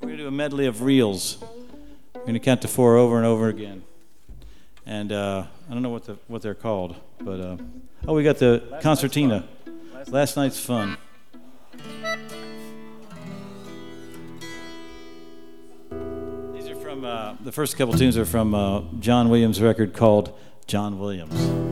We're going to do a medley of reels. We're going to count to 4 over and over again. And I don't know what they're called, but we got the concertina. Last Night's Fun. These are from the first couple tunes are from John Williams' record called John Williams.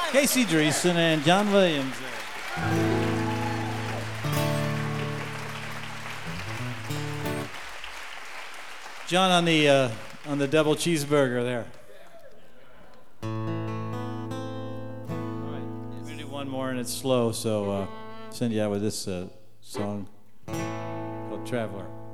Casey Dreesen and John Williams. John on the double cheeseburger there. All right, we're gonna do one more and it's slow, so send you out with this song called Traveler.